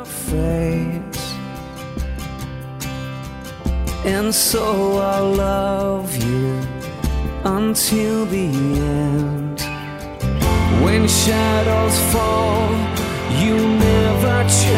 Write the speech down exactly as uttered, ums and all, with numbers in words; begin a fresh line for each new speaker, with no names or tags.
face, and so I'll love you until the end. When shadows fall, you never change.